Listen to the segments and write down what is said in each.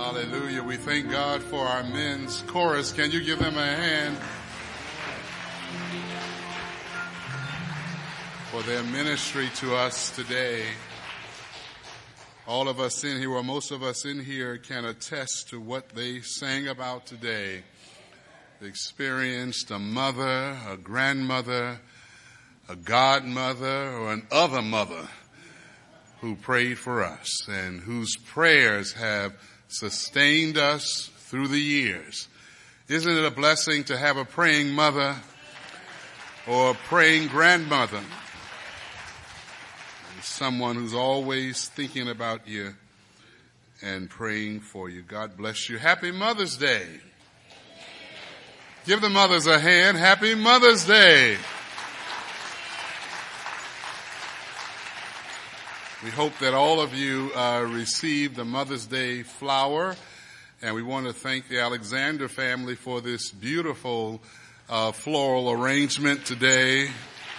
Hallelujah. We thank God for our men's chorus. Can you give them a hand for their ministry to us today? All of us in here, or most of us in here, can attest to what they sang about today. They experienced a mother, a grandmother, a godmother, or an other mother who prayed for us and whose prayers have sustained us through the years. Isn't it a blessing to have a praying mother or a praying grandmother? And someone who's always thinking about you and praying for you. God bless you. Happy Mother's Day. Give the mothers a hand. Happy Mother's Day. We hope that all of you received the Mother's Day flower, and we want to thank the Alexander family for this beautiful floral arrangement today.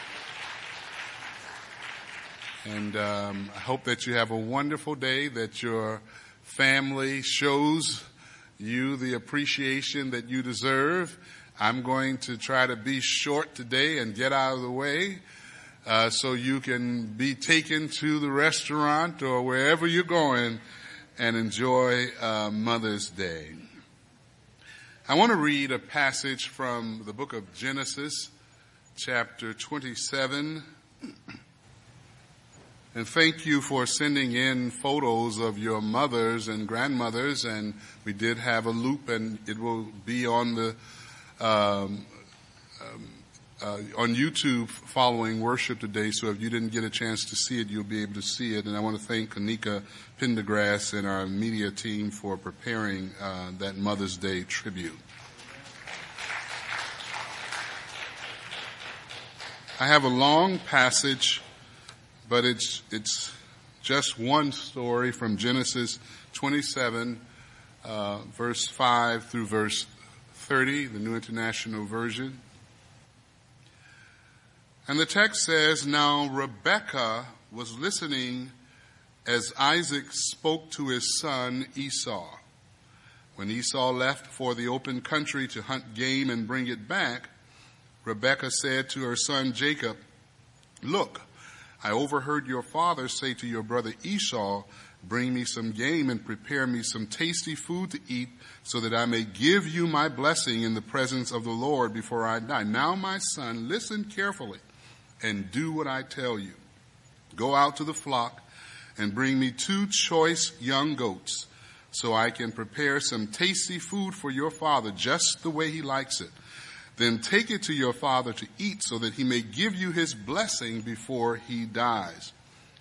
And I hope that you have a wonderful day, that your family shows you the appreciation that you deserve. I'm going to try to be short today and get out of the way, so you can be taken to the restaurant or wherever you're going and enjoy Mother's Day. I want to read a passage from the book of Genesis, chapter 27. And thank you for sending in photos of your mothers and grandmothers. And we did have a loop, and it will be on the on YouTube following worship today, so if you didn't get a chance to see it, you'll be able to see it. And I want to thank Kanika Pendergrass and our media team for preparing that Mother's Day tribute. I have a long passage, but it's just one story from Genesis 27, verse 5 through verse 30, the New International Version. And the text says, "Now Rebekah was listening as Isaac spoke to his son Esau. When Esau left for the open country to hunt game and bring it back, Rebekah said to her son Jacob, 'Look, I overheard your father say to your brother Esau, bring me some game and prepare me some tasty food to eat so that I may give you my blessing in the presence of the Lord before I die. Now, my son, listen carefully and do what I tell you. Go out to the flock and bring me 2 choice young goats so I can prepare some tasty food for your father just the way he likes it. Then take it to your father to eat so that he may give you his blessing before he dies.'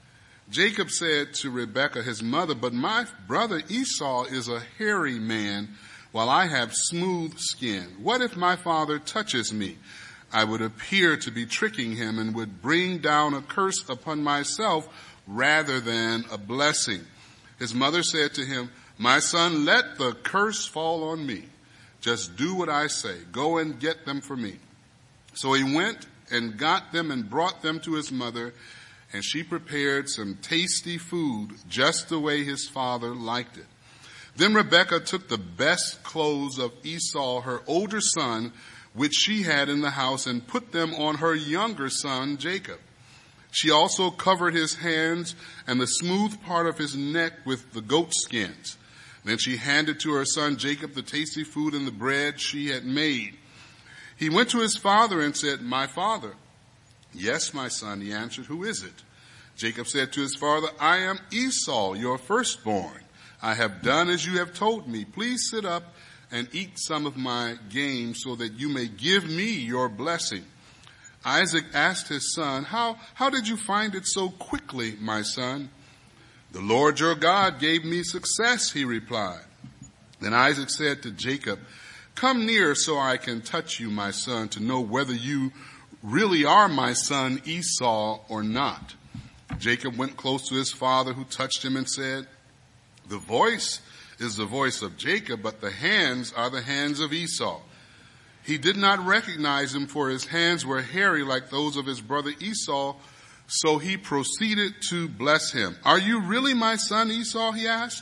Jacob said to Rebekah, his mother, 'But my brother Esau is a hairy man, while I have smooth skin. What if my father touches me? I would appear to be tricking him and would bring down a curse upon myself rather than a blessing.' His mother said to him, 'My son, let the curse fall on me. Just do what I say. Go and get them for me.' So he went and got them and brought them to his mother, and she prepared some tasty food just the way his father liked it. Then Rebekah took the best clothes of Esau, her older son, which she had in the house, and put them on her younger son, Jacob. She also covered his hands and the smooth part of his neck with the goat skins. Then she handed to her son Jacob the tasty food and the bread she had made. He went to his father and said, 'My father.' 'Yes, my son,' he answered. 'Who is it?' Jacob said to his father, 'I am Esau, your firstborn. I have done as you have told me. Please sit up and eat some of my game so that you may give me your blessing.' Isaac asked his son, 'How did you find it so quickly, my son?' 'The Lord your God gave me success,' he replied. Then Isaac said to Jacob, 'Come near so I can touch you, my son, to know whether you really are my son Esau or not.' Jacob went close to his father, who touched him and said, 'The voice is the voice of Jacob, but the hands are the hands of Esau.' He did not recognize him, for his hands were hairy like those of his brother Esau, so he proceeded to bless him. 'Are you really my son Esau?' he asked.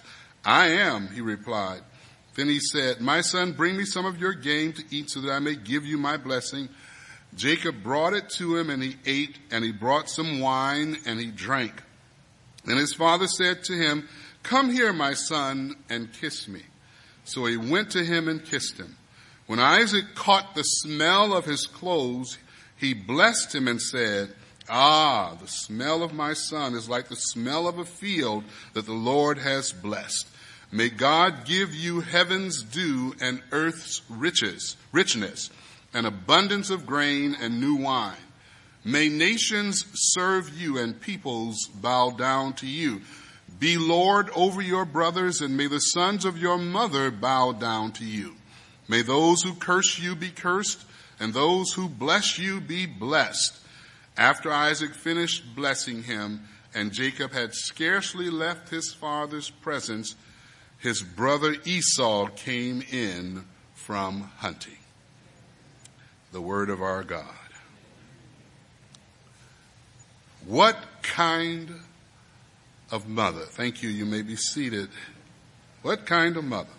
"I am," he replied. Then he said, "My son, bring me some of your game to eat so that I may give you my blessing." Jacob brought it to him, and he ate, and he brought some wine, and he drank. And his father said to him, "Come here, my son, and kiss me." So he went to him and kissed him. When Isaac caught the smell of his clothes, he blessed him and said, "Ah, the smell of my son is like the smell of a field that the Lord has blessed. May God give you heaven's dew and earth's richness, an abundance of grain and new wine. May nations serve you and peoples bow down to you. Be Lord over your brothers, and may the sons of your mother bow down to you. May those who curse you be cursed, and those who bless you be blessed." After Isaac finished blessing him, and Jacob had scarcely left his father's presence, his brother Esau came in from hunting. The word of our God. What kind of mother? Thank you. You may be seated. What kind of mother?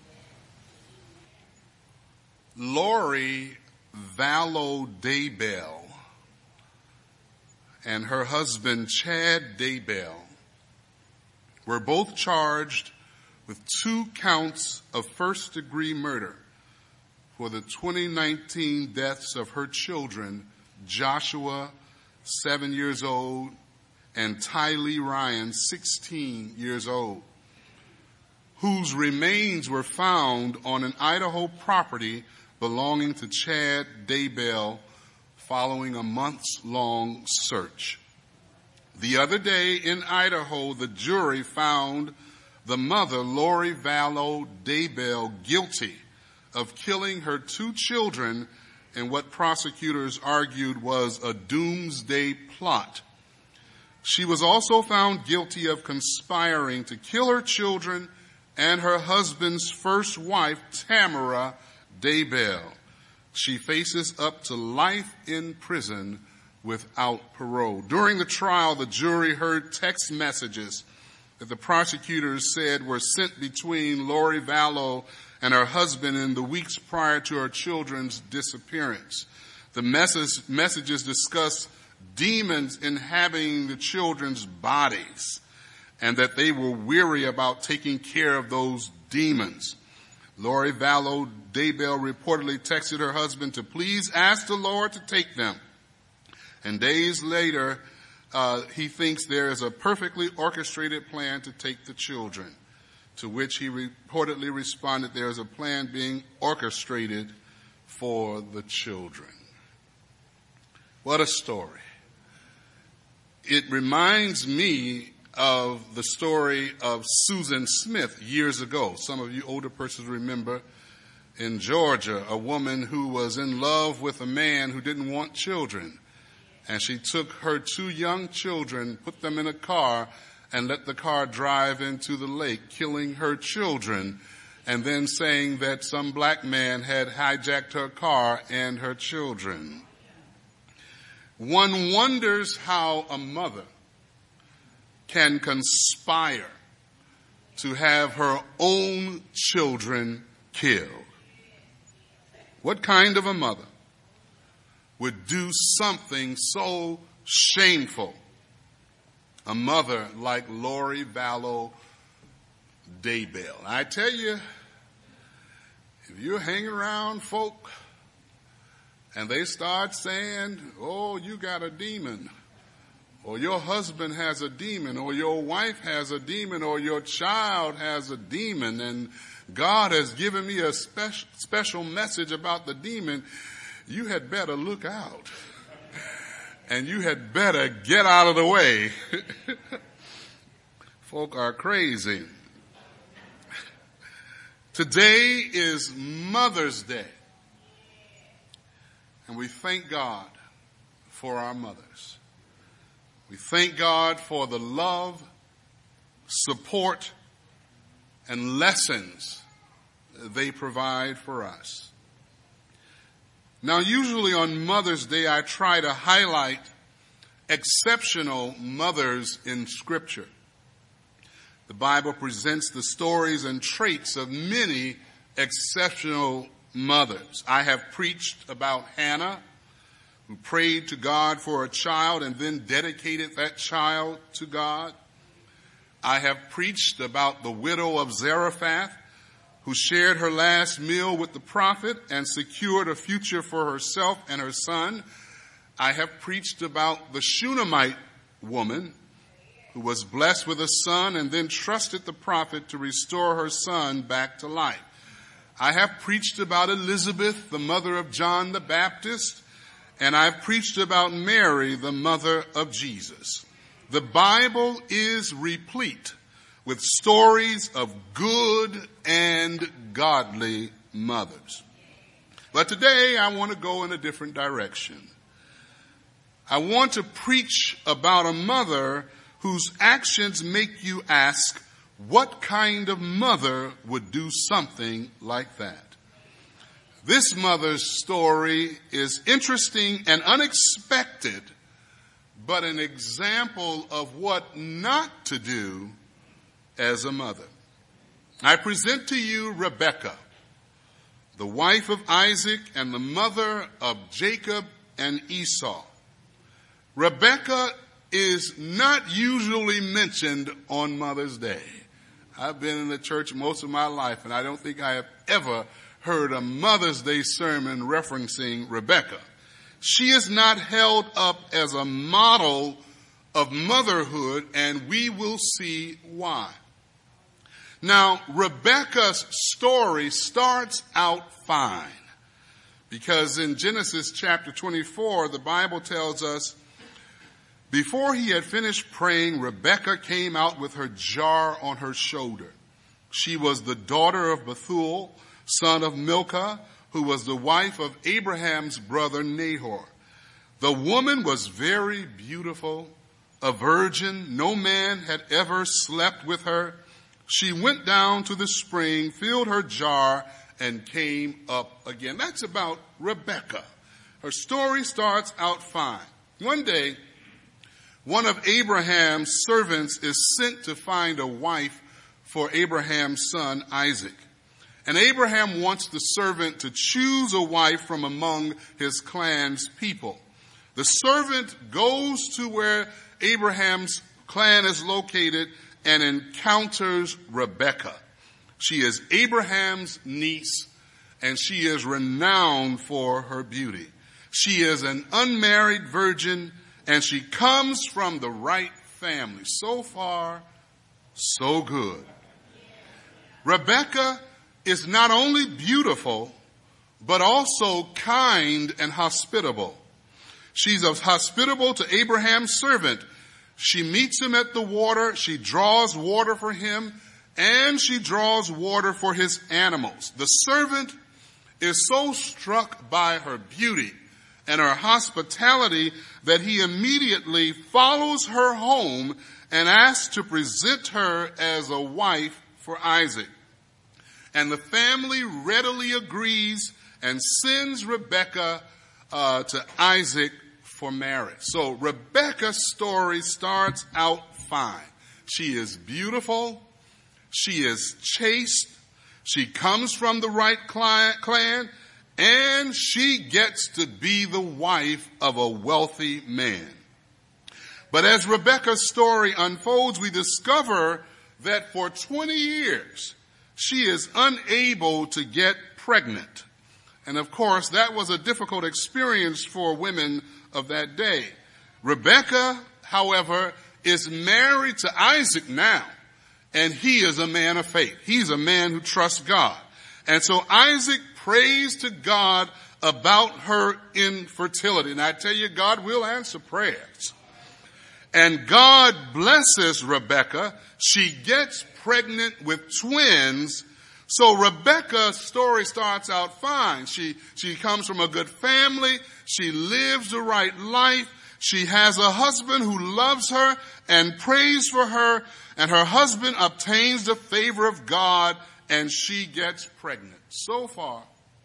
Lori Vallow Daybell and her husband Chad Daybell were both charged with 2 counts of first-degree murder for the 2019 deaths of her children, Joshua, 7 years old, and Tylee Ryan, 16 years old, whose remains were found on an Idaho property belonging to Chad Daybell following a months-long search. The other day in Idaho, the jury found the mother, Lori Vallow Daybell, guilty of killing her 2 children in what prosecutors argued was a doomsday plot. She was also found guilty of conspiring to kill her children and her husband's first wife, Tamara Daybell. She faces up to life in prison without parole. During the trial, the jury heard text messages that the prosecutors said were sent between Lori Vallow and her husband in the weeks prior to her children's disappearance. The messages discussed demons inhabiting the children's bodies and that they were weary about taking care of those demons. Lori Vallow Daybell reportedly texted her husband to please ask the Lord to take them. And days later, he thinks there is a perfectly orchestrated plan to take the children, to which he reportedly responded, there is a plan being orchestrated for the children. What a story. It reminds me of the story of Susan Smith years ago. Some of you older persons remember in Georgia, a woman who was in love with a man who didn't want children. And she took her 2 young children, put them in a car, and let the car drive into the lake, killing her children, and then saying that some black man had hijacked her car and her children. One wonders how a mother can conspire to have her own children killed. What kind of a mother would do something so shameful? A mother like Lori Vallow Daybell. I tell you, if you hang around folk and they start saying, "Oh, you got a demon," or "Your husband has a demon," or "Your wife has a demon," or "Your child has a demon," and God has given me a special message about the demon, you had better look out. And you had better get out of the way. Folk are crazy. Today is Mother's Day. And we thank God for our mothers. We thank God for the love, support, and lessons they provide for us. Now, usually on Mother's Day, I try to highlight exceptional mothers in Scripture. The Bible presents the stories and traits of many exceptional mothers. I have preached about Hannah, who prayed to God for a child and then dedicated that child to God. I have preached about the widow of Zarephath, who shared her last meal with the prophet and secured a future for herself and her son. I have preached about the Shunammite woman, who was blessed with a son and then trusted the prophet to restore her son back to life. I have preached about Elizabeth, the mother of John the Baptist, and I've preached about Mary, the mother of Jesus. The Bible is replete with stories of good and godly mothers. But today I want to go in a different direction. I want to preach about a mother whose actions make you ask, what kind of mother would do something like that? This mother's story is interesting and unexpected, but an example of what not to do as a mother. I present to you Rebekah, the wife of Isaac and the mother of Jacob and Esau. Rebekah is not usually mentioned on Mother's Day. I've been in the church most of my life, and I don't think I have ever heard a Mother's Day sermon referencing Rebekah. She is not held up as a model of motherhood, and we will see why. Now, Rebekah's story starts out fine, because in Genesis chapter 24, the Bible tells us, before he had finished praying, Rebekah came out with her jar on her shoulder. She was the daughter of Bethuel, son of Milcah, who was the wife of Abraham's brother Nahor. The woman was very beautiful, a virgin. No man had ever slept with her. She went down to the spring, filled her jar, and came up again. That's about Rebekah. Her story starts out fine. One day, one of Abraham's servants is sent to find a wife for Abraham's son Isaac. And Abraham wants the servant to choose a wife from among his clan's people. The servant goes to where Abraham's clan is located and encounters Rebekah. She is Abraham's niece, and she is renowned for her beauty. She is an unmarried virgin, and she comes from the right family. So far, so good. Rebekah is not only beautiful, but also kind and hospitable. She's hospitable to Abraham's servant. She meets him at the water. She draws water for him, and she draws water for his animals. The servant is so struck by her beauty and her hospitality that he immediately follows her home and asks to present her as a wife for Isaac. And the family readily agrees and sends Rebekah to Isaac for marriage. So Rebekah's story starts out fine. She is beautiful. She is chaste. She comes from the right clan. And she gets to be the wife of a wealthy man. But as Rebekah's story unfolds, we discover that for 20 years, she is unable to get pregnant. And of course, that was a difficult experience for women of that day. Rebekah, however, is married to Isaac now, and he is a man of faith. He's a man who trusts God. And so Isaac prays to God about her infertility. And I tell you, God will answer prayers. And God blesses Rebekah. She gets pregnant with twins. So Rebekah's story starts out fine. She comes from a good family. She lives the right life. She has a husband who loves her and prays for her. And her husband obtains the favor of God, and she gets pregnant. So far,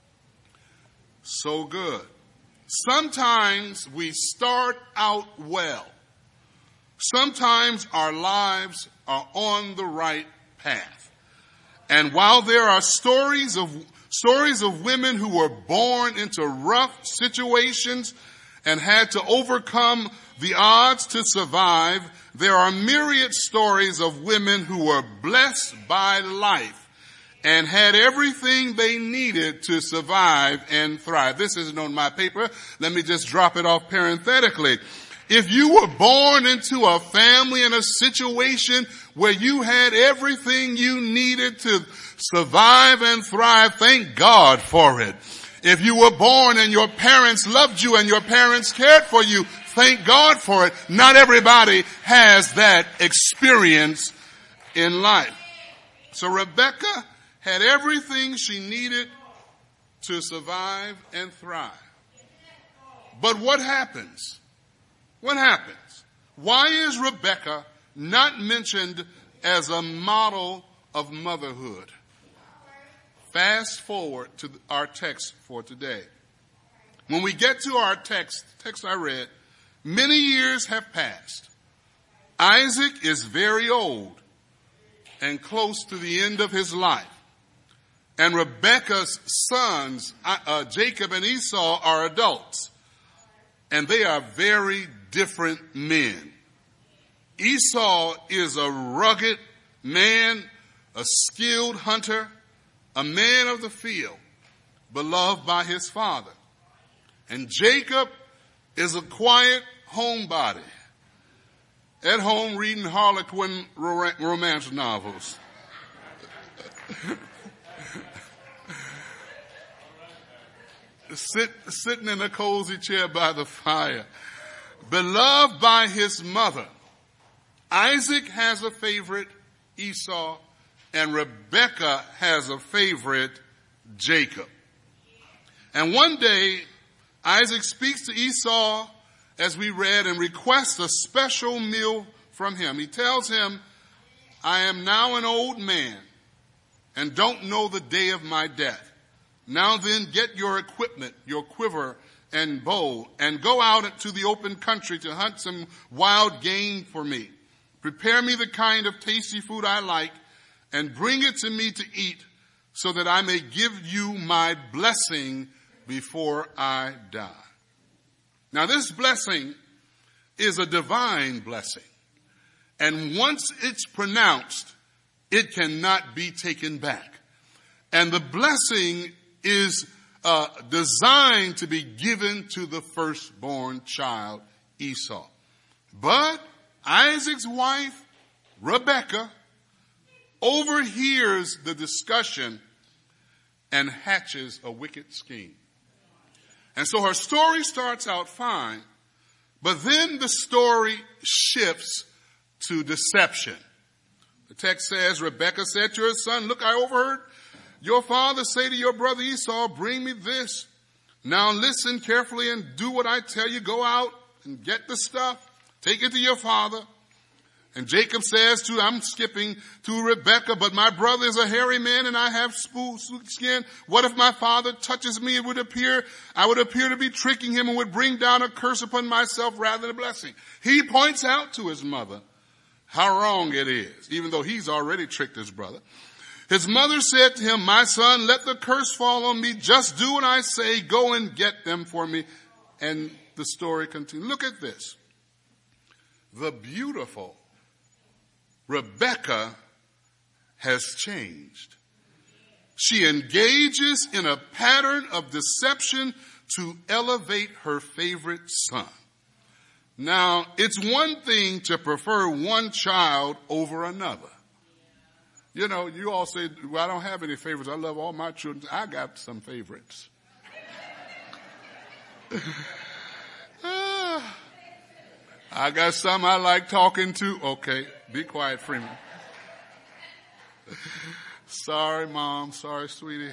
so good. Sometimes we start out well. Sometimes our lives are on the right path. And while there are stories of women who were born into rough situations and had to overcome the odds to survive, there are myriad stories of women who were blessed by life and had everything they needed to survive and thrive. This isn't on my paper. Let me just drop it off parenthetically. If you were born into a family and a situation where you had everything you needed to survive and thrive, thank God for it. If you were born and your parents loved you and your parents cared for you, thank God for it. Not everybody has that experience in life. So Rebecca had everything she needed to survive and thrive. But what happens? What happens? Why is Rebecca not mentioned as a model of motherhood? Fast forward to our text for today. When we get to our text I read, many years have passed. Isaac is very old and close to the end of his life. And Rebekah's sons, Jacob and Esau, are adults. And they are very different men. Esau is a rugged man, a skilled hunter, a man of the field, beloved by his father. And Jacob is a quiet homebody, at home reading Harlequin romance novels. Sitting in a cozy chair by the fire, beloved by his mother. Isaac has a favorite, Esau, and Rebekah has a favorite, Jacob. And one day, Isaac speaks to Esau, as we read, and requests a special meal from him. He tells him, I am now an old man and don't know the day of my death. Now then, get your equipment, your quiver and bow, and go out into the open country to hunt some wild game for me. Prepare me the kind of tasty food I like, and bring it to me to eat, so that I may give you my blessing before I die. Now, this blessing is a divine blessing. And once it's pronounced, it cannot be taken back. And the blessing is designed to be given to the firstborn child, Esau. But Isaac's wife, Rebekah, overhears the discussion and hatches a wicked scheme. And so her story starts out fine, but then the story shifts to deception. The text says, Rebekah said to her son, look, I overheard your father say to your brother Esau, bring me this. Now listen carefully and do what I tell you. Go out and get the stuff. Take it to your father. And Jacob says I'm skipping to Rebekah, but my brother is a hairy man and I have smooth skin. What if my father touches me? I would appear to be tricking him and would bring down a curse upon myself rather than a blessing. He points out to his mother how wrong it is, even though he's already tricked his brother. His mother said to him, my son, let the curse fall on me. Just do what I say. Go and get them for me. And the story continues. Look at this. The beautiful Rebekah has changed. She engages in a pattern of deception to elevate her favorite son. Now, it's one thing to prefer one child over another. You know, you all say, well, I don't have any favorites. I love all my children. I got some favorites. I got some I like talking to. Okay, be quiet, Freeman. Sorry, Mom. Sorry, sweetie.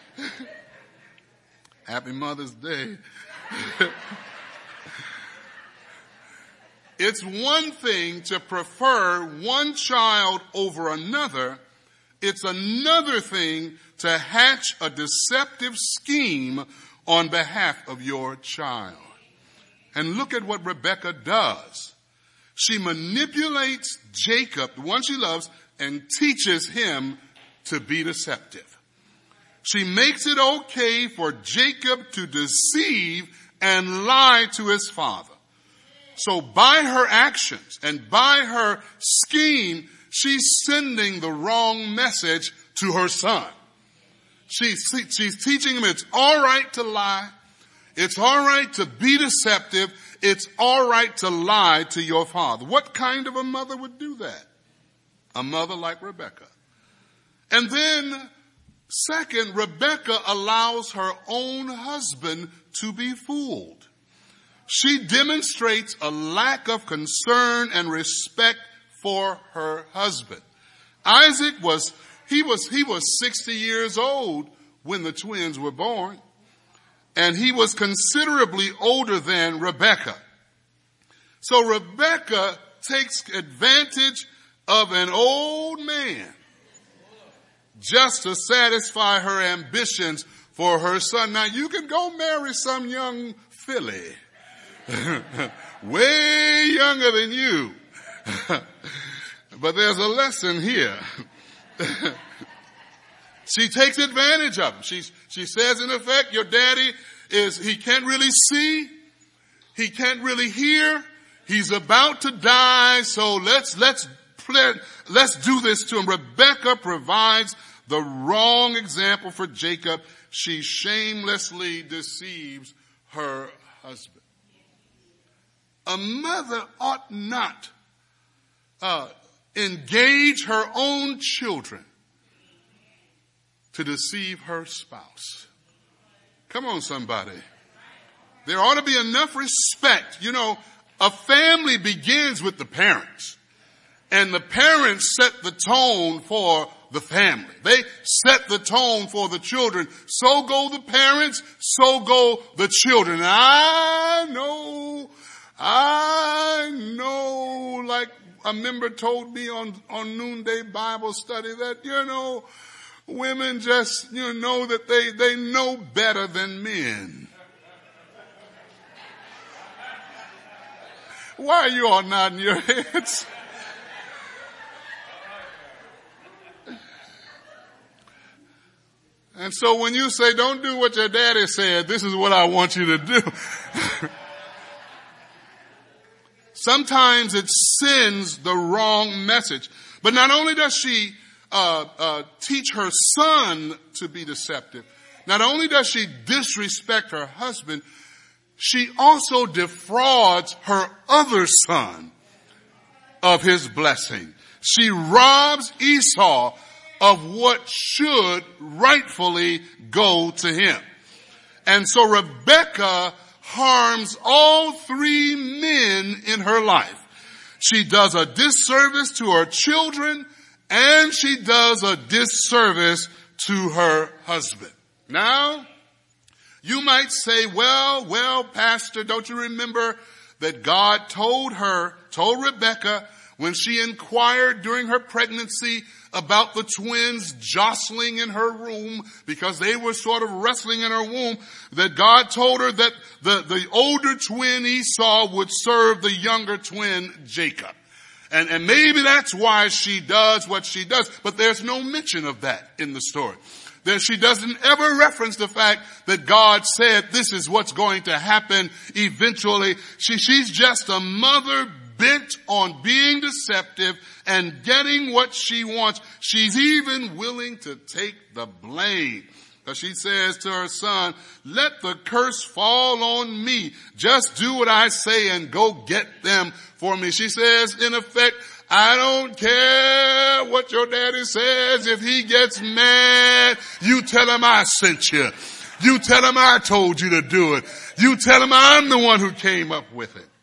Happy Mother's Day. It's one thing to prefer one child over another. It's another thing to hatch a deceptive scheme on behalf of your child. And look at what Rebekah does. She manipulates Jacob, the one she loves, and teaches him to be deceptive. She makes it okay for Jacob to deceive and lie to his father. So by her actions and by her scheme, she's sending the wrong message to her son. She's teaching him it's all right to lie. It's all right to be deceptive. It's all right to lie to your father. What kind of a mother would do that? A mother like Rebekah. And then, second, Rebekah allows her own husband to be fooled. She demonstrates a lack of concern and respect for her husband. Isaac was 60 years old when the twins were born, and he was considerably older than Rebekah. So Rebekah takes advantage of an old man just to satisfy her ambitions for her son. Now you can go marry some young filly, way younger than you. But there's a lesson here. She takes advantage of him. She says, in effect, your daddy he can't really see. He can't really hear. He's about to die. So let's do this to him. Rebekah provides the wrong example for Jacob. She shamelessly deceives her husband. A mother ought not engage her own children to deceive her spouse. Come on, somebody. There ought to be enough respect. You know, a family begins with the parents. And the parents set the tone for the family. They set the tone for the children. So go the parents, so go the children. I know, like a member told me on Noonday Bible Study that, women just, know that they know better than men. Why are you all nodding your heads? And so when you say, don't do what your daddy said, this is what I want you to do. Sometimes it sends the wrong message. But not only does she teach her son to be deceptive, not only does she disrespect her husband, she also defrauds her other son of his blessing. She robs Esau of what should rightfully go to him. And so Rebekah harms all three men in her life. She does a disservice to her children, and she does a disservice to her husband. Now, you might say, well, Pastor, don't you remember that God told Rebekah, when she inquired during her pregnancy about the twins jostling in her womb because they were sort of wrestling in her womb, that God told her that the older twin Esau would serve the younger twin Jacob. And maybe that's why she does what she does, but there's no mention of that in the story. She doesn't ever reference the fact that God said this is what's going to happen eventually. She's just a mother bent on being deceptive and getting what she wants. She's even willing to take the blame. Because she says to her son, let the curse fall on me. Just do what I say and go get them for me. She says, in effect, I don't care what your daddy says. If he gets mad, you tell him I sent you. You tell him I told you to do it. You tell him I'm the one who came up with it.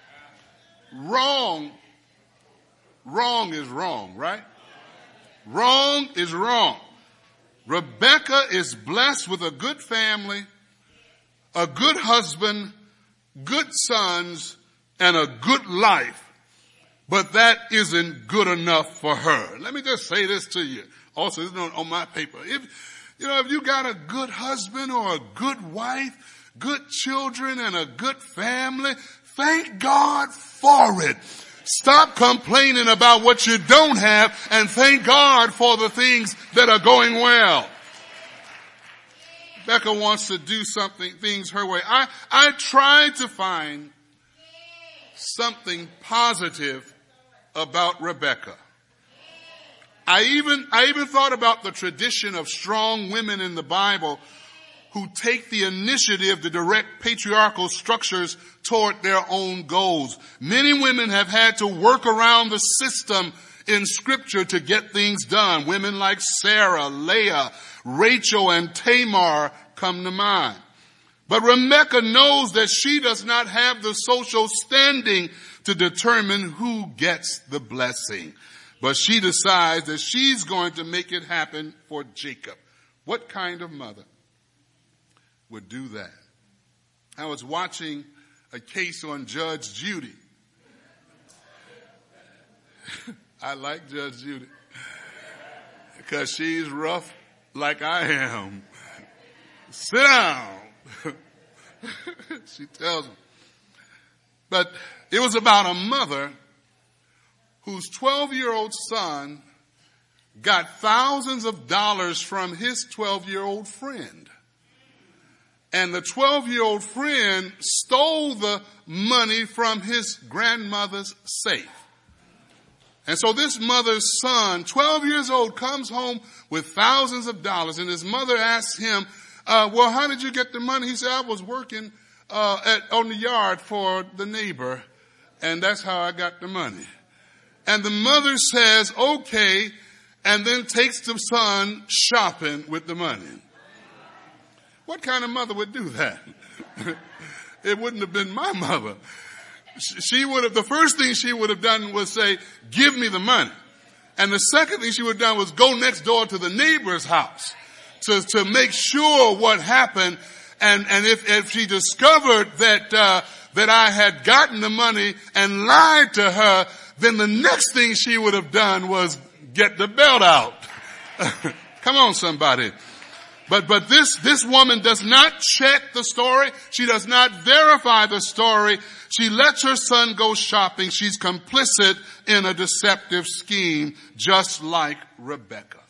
Wrong is wrong, right? Wrong is wrong. Rebekah is blessed with a good family, a good husband, good sons, and a good life. But that isn't good enough for her. Let me just say this to you. Also, this is on my paper. If you got a good husband or a good wife, good children, and a good family, thank God for it. Stop complaining about what you don't have and thank God for the things that are going well. Rebecca wants to do things her way. I tried to find something positive about Rebecca. I even thought about the tradition of strong women in the Bible who take the initiative to direct patriarchal structures toward their own goals. Many women have had to work around the system in Scripture to get things done. Women like Sarah, Leah, Rachel, and Tamar come to mind. But Rebecca knows that she does not have the social standing to determine who gets the blessing. But she decides that she's going to make it happen for Jacob. What kind of mother would do that? I was watching a case on Judge Judy. I like Judge Judy because she's rough like I am. Sit down. She tells him. But it was about a mother whose 12-year-old son got thousands of dollars from his 12-year-old friend. And the 12-year-old friend stole the money from his grandmother's safe. And so this mother's son, 12 years old, comes home with thousands of dollars. And his mother asks him, well, how did you get the money? He said, I was working on the yard for the neighbor, and that's how I got the money. And the mother says, okay, and then takes the son shopping with the money. What kind of mother would do that? It wouldn't have been my mother. The first thing she would have done was say, give me the money. And the second thing she would have done was go next door to the neighbor's house to make sure what happened. And if she discovered that I had gotten the money and lied to her, then the next thing she would have done was get the belt out. Come on, somebody. But this woman does not check the story. She does not verify the story. She lets her son go shopping. She's complicit in a deceptive scheme, just like Rebecca.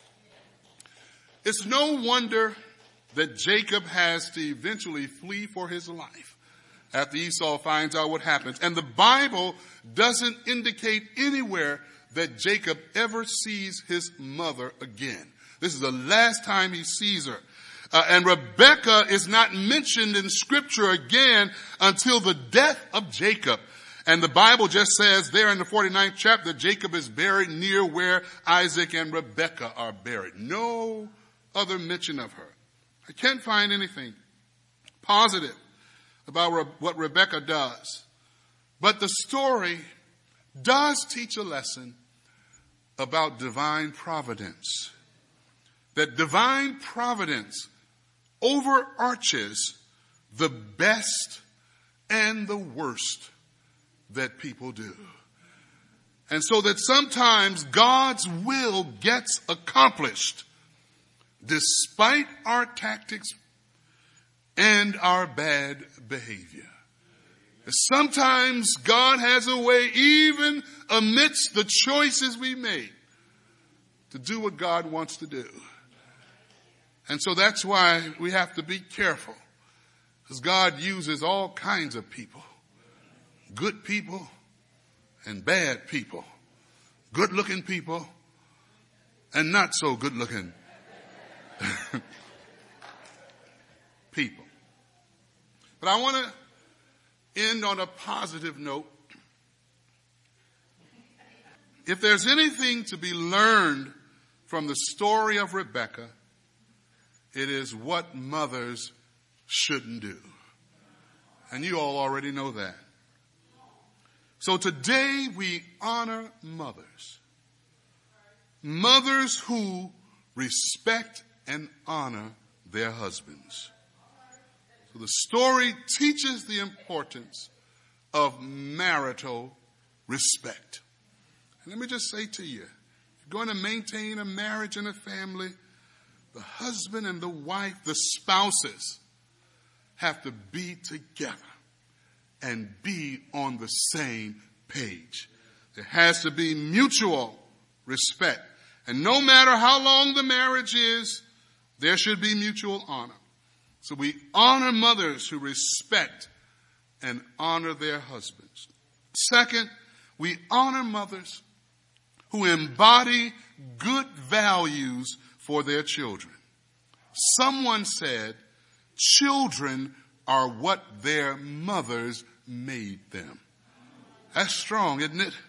It's no wonder that Jacob has to eventually flee for his life after Esau finds out what happens. And the Bible doesn't indicate anywhere that Jacob ever sees his mother again. This is the last time he sees her. And Rebecca is not mentioned in Scripture again until the death of Jacob. And the Bible just says there in the 49th chapter, Jacob is buried near where Isaac and Rebekah are buried. No other mention of her. I can't find anything positive about what Rebecca does. But the story does teach a lesson about divine providence. That divine providence overarches the best and the worst that people do. And so that sometimes God's will gets accomplished despite our tactics and our bad behavior. Sometimes God has a way, even amidst the choices we made, to do what God wants to do. And so that's why we have to be careful, because God uses all kinds of people, good people and bad people, good looking people and not so good looking people. But I want to end on a positive note. If there's anything to be learned from the story of Rebecca, it is what mothers shouldn't do. And you all already know that. So today we honor mothers. Mothers who respect and honor their husbands. So the story teaches the importance of marital respect. And let me just say to you, if you're going to maintain a marriage and a family, the husband and the wife, the spouses, have to be together and be on the same page. There has to be mutual respect. And no matter how long the marriage is, there should be mutual honor. So we honor mothers who respect and honor their husbands. Second, we honor mothers who embody good values for their children. Someone said, children are what their mothers made them. That's strong, isn't it?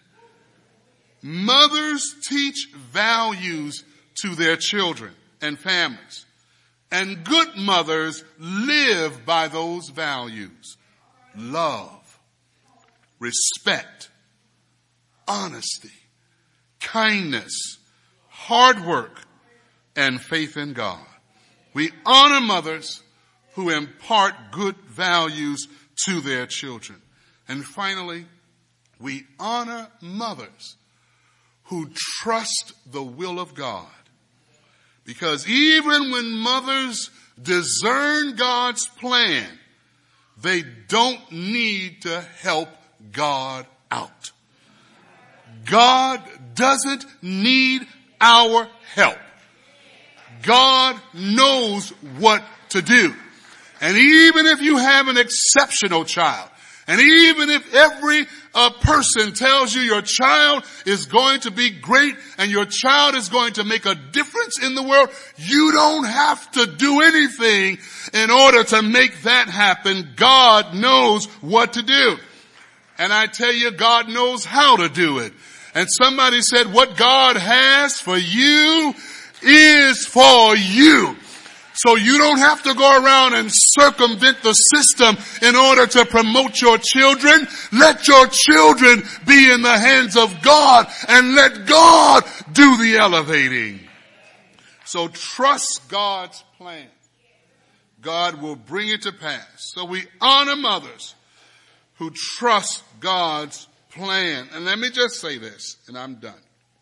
Mothers teach values to their children and families. And good mothers live by those values. Love, respect, honesty, kindness, hard work, and faith in God. We honor mothers who impart good values to their children. And finally, we honor mothers who trust the will of God. Because even when mothers discern God's plan, they don't need to help God out. God doesn't need our help. God knows what to do. And even if you have an exceptional child, and even if every person tells you your child is going to be great and your child is going to make a difference in the world, you don't have to do anything in order to make that happen. God knows what to do. And I tell you, God knows how to do it. And somebody said, what God has for you is for you. So you don't have to go around and circumvent the system in order to promote your children. Let your children be in the hands of God and let God do the elevating. So trust God's plan. God will bring it to pass. So we honor mothers who trust God's plan. And let me just say this, and I'm done.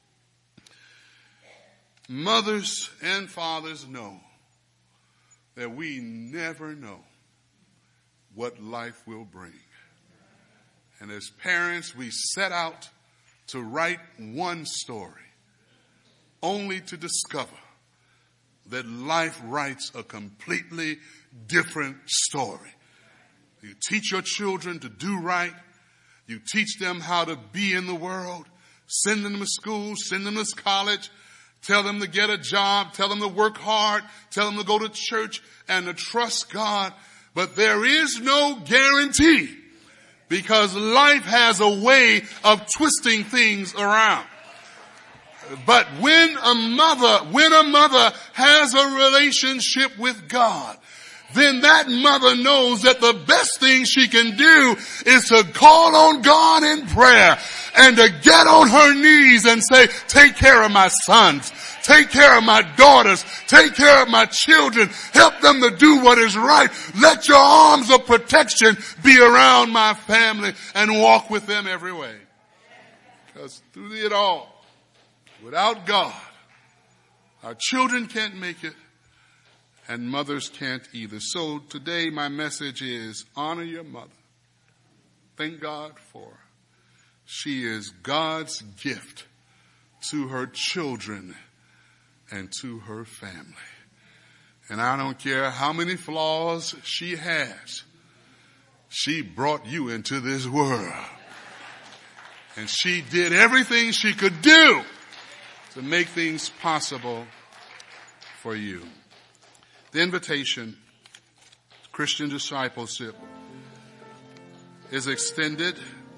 Mothers and fathers know that we never know what life will bring. And as parents, we set out to write one story, only to discover that life writes a completely different story. You teach your children to do right. You teach them how to be in the world. Send them to school, send them to college. Tell them to get a job. Tell them to work hard. Tell them to go to church and to trust God. But there is no guarantee, because life has a way of twisting things around. But when a mother has a relationship with God, then that mother knows that the best thing she can do is to call on God in prayer and to get on her knees and say, take care of my sons, take care of my daughters, take care of my children, help them to do what is right. Let your arms of protection be around my family and walk with them every way. Because through it all, without God, our children can't make it. And mothers can't either. So today my message is honor your mother. Thank God for her. She is God's gift to her children and to her family. And I don't care how many flaws she has. She brought you into this world. And she did everything she could do to make things possible for you. The invitation to Christian discipleship is extended.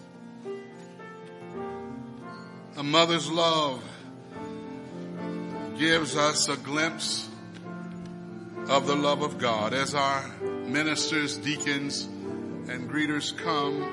A mother's love gives us a glimpse of the love of God. As our ministers, deacons, and greeters come,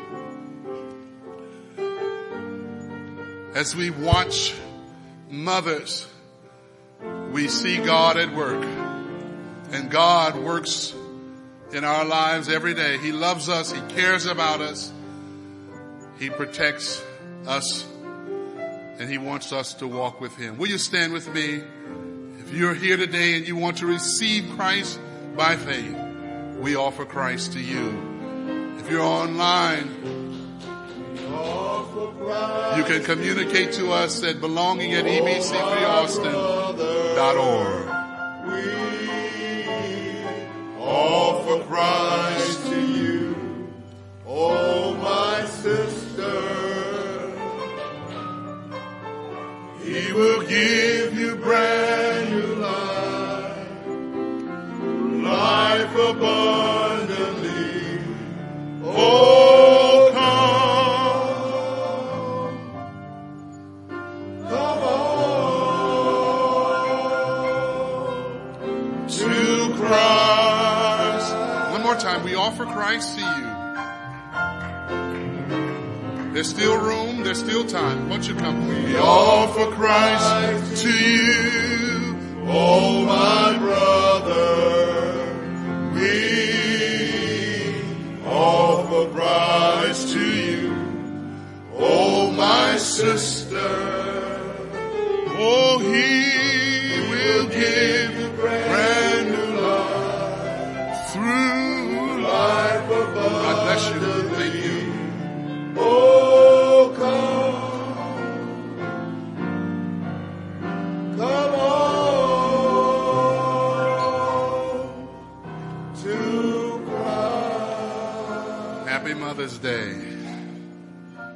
as we watch mothers, we see God at work. And God works in our lives every day. He loves us. He cares about us. He protects us. And He wants us to walk with Him. Will you stand with me? If you're here today and you want to receive Christ by faith, we offer Christ to you. If you're online, You can communicate to us at belonging@ebc3austin.org. We offer Christ to you, oh my sister. He will give you brand new life abundantly. Oh, come on to Christ. One more time, we offer Christ to you. There's still room, there's still time. Won't you come? We offer Christ to you, oh my brother. We offer Christ to you, oh my sister. Oh, he will give you brand new life through life above. God bless you. Thank you. Oh, come on to Christ. Happy Mother's Day.